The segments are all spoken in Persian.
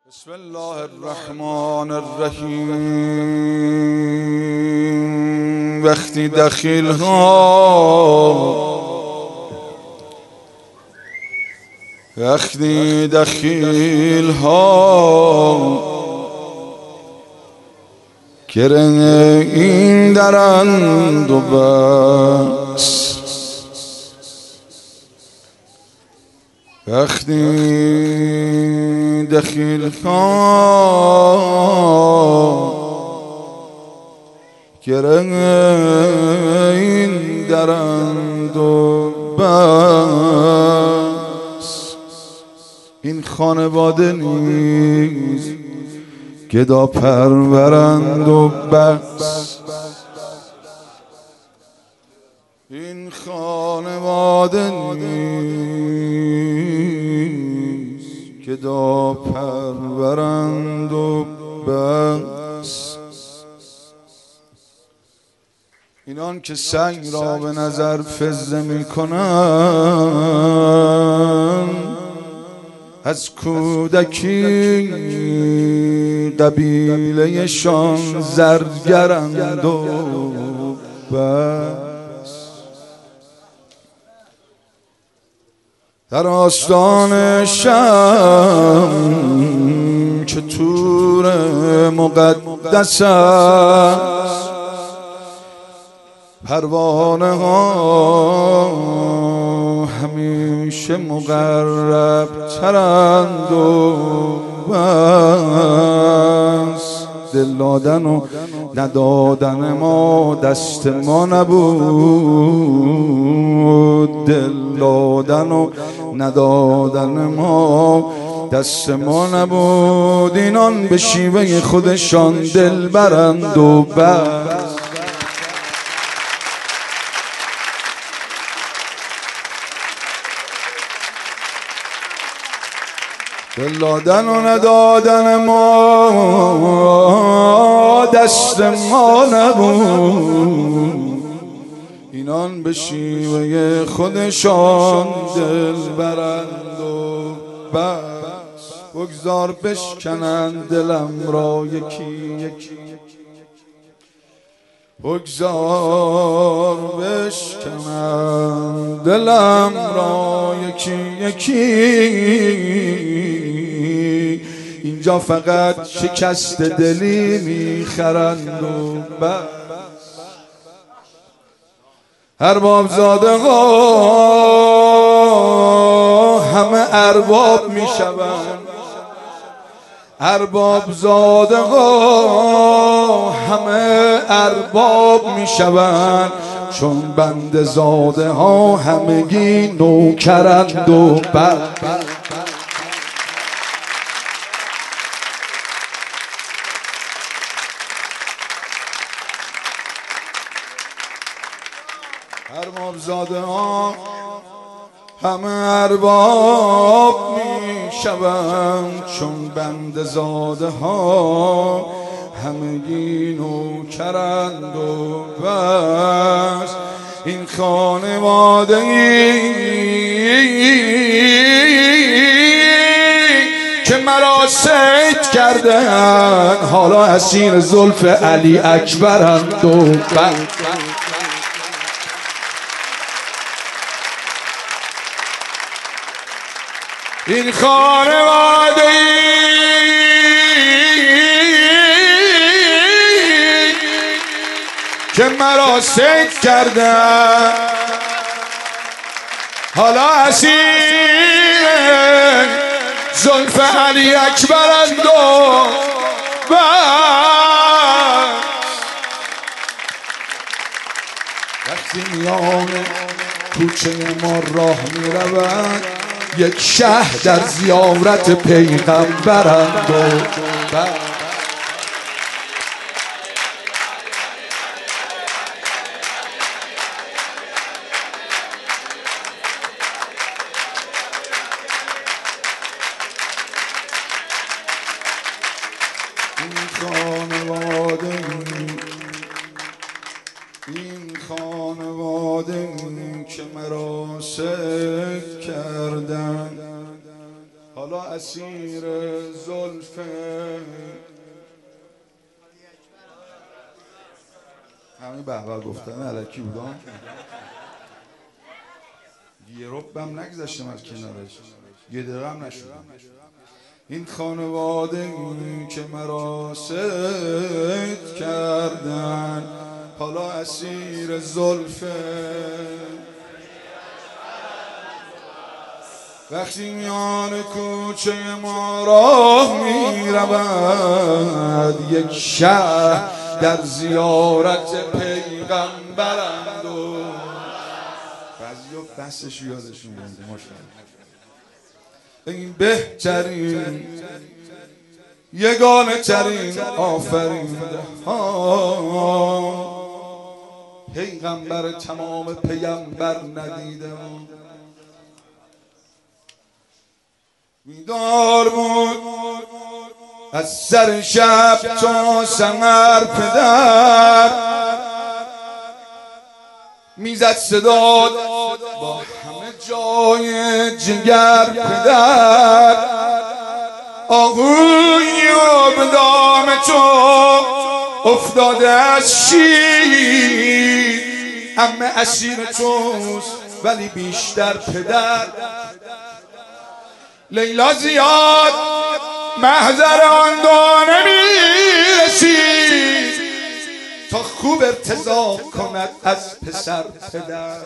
بسم الله الرحمن الرحیم. وقتی دخیل ها گره این درند و بس، وقتی دخیل ها گره این درند و بس، این خانواده نیز گدا پرورند و بس، این خانواده نیز گدا پرورند و بس. اینان که سنگ را به نظر فزه می کنند، از کودکی قبیله شان زرگرند و بس. در آستان شم که طور مقدس است، پروانه ها همیشه مقرب ترند و بس. دل دادن و ندادن ما دست ما نبود، دل دادن و ندادن ما دست ما نبود. اینان به شیوه خودشان دل برند و بس. دل دادن و ندادن ما دست ما نبود، اینان به شیوه خودشان دل برند و بس. بگذار بشکنند دلم را یکی یکی، بگذار بشکنند دلم را یکی یکی. اینجا فقط شکست دلی میخرند و بس. ارباب زاده ها همه ارباب میشوند، ارباب زاده ها همه ارباب میشوند، چون بنده زاده ها همگی نوکرند و بس. ارباب زاده ها همه ارباب می شوند، چون بنده زاده ها همگی نوکرند و بس. این خانواده که مرا صید کردن، حالا اسیر زلف علی اکبرند و بس. این خانواده که مرا صید کردن، حالا اسیر زلف علی اکبرند و بس. وقتی میان کوچه ما راه میروند، یک شهر در زیارت پیغمبرند و بس. این خانواده که مرا صید کردن، حالا اسیر زلف همین بهبه گفتن الکی بودم یه ربم نگذشتم از کنارش یه درم نشدم. این خانواده که مرا ست کردن حالا اسیر زلفه. وقتی میان کوچه ما راه می رود یک شهر در زیارت پیغمبرند و بعضی ها بسش یادشون مونده ماشاءالله. این بهترین یگانه ترین آفرینده ها پیغمبر تمام پیغمبر ندیده بیدار بود از سر شب تا سحر پدر میزد صدا با همه جای جگر پدر آهوی و به دام تو افتاده از شیر عمه اسیر توست ولی بیشتر پدر. لیلا زیاد محضر آن دانه میرسید تا خوب ارتضا کند از پسر پدر.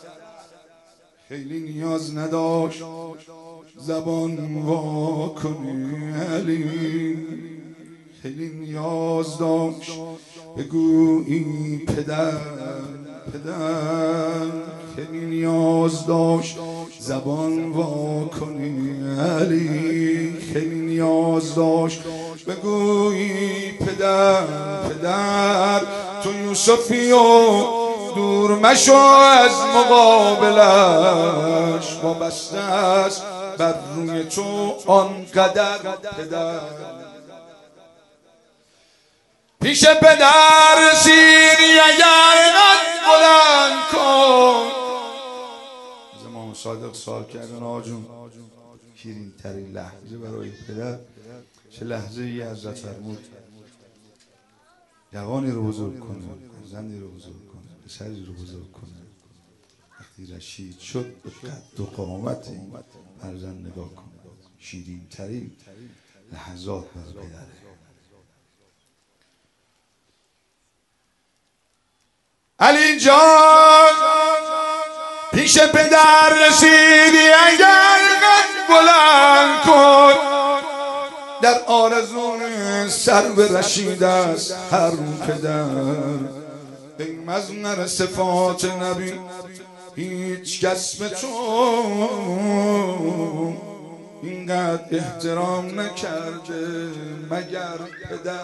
خیلی نیاز نداشت زبان وا کنی علی خیلی نیاز داشت بگویی پدر پدر خیلی نیاز داشت زبان وا کنی علی خیلی نیاز داشت بگویی پدر پدر تو یوسفی و دور مشو از مقابلش وابسته است بر روی تو آنقدر پدر. پیش پدر سیری اگر قد بلند کن از امام صادق سوال کردن آقا جون شیرین ترین لحظه برای پدر چه لحظه ای حضرت فرمود جوانی رو بزرگ کنه زنی رو بزرگ کنه پسری رو بزرگ کنه. وقتی رشید شد به قد و قامت این فرزند نگاه کنه شیرین ترین لحظات برای پدره. علی جان پیش پدر رسیدی اگر قد بلند کن در آرزون سر به رشید است هر پدر. این مظهر صفات نبی هیچ کس به تو اینقدر احترام نکرده مگر پدر.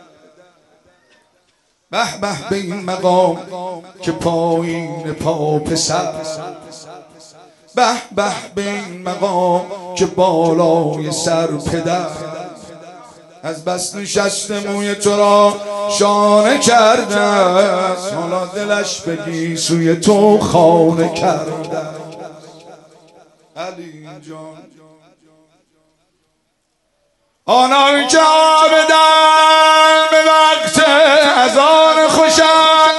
به به به این مقام که پایین پا پسر به به به این مقام که بالای سر پدر. از بس نشست موی تو را شانه کرده حالا دلش بگی سوی تو خانه کرده. علی جان آنان که آبدن به وقت اذان خوشن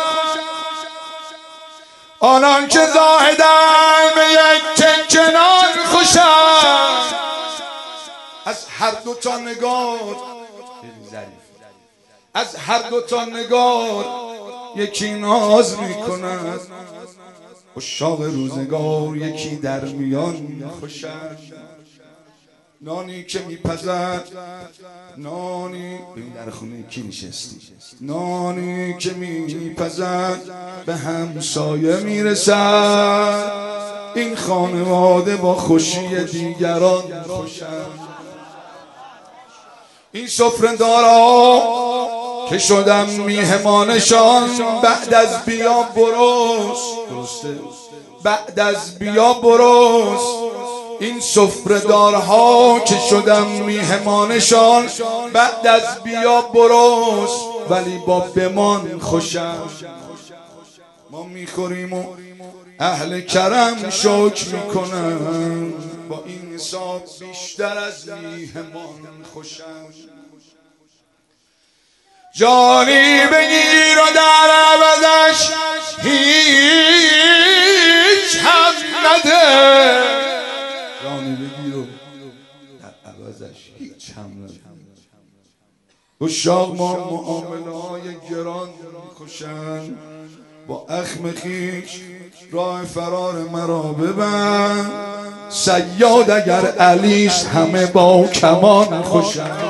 آنان که زاهدن به یک تکه نان خوشن از هر دو تا نگار از هر دو تا نگار یکی ناز میکند عشاق روزگار یکی در میان خوشن. نانی که میپزد نانی ببین در خونه کی نشستی نانی که میپزد به همسایه میرسد این خانواده با خوشی دیگران خوشند. این سفره دارا که شدم میهمانشان بعد از بیا بروز درسته بعد از بیا بروز این سفره دارها که شدم میهمانشان بعد از بیا بروز ولی با بمان خوشم. ما میخوریم و اهل کرم شکر میکنن با این حساب بیشتر از میهمان خوشم. جانی بگیر و در عوضش هیچ هم نده. جانی بگیر و در عوضش هیچ هم نده. عشاق ما معامله های گران میکشن، با اخم خیش راه فرار مرا ببند. صیاد اگر علیست همه با کمان خوشن.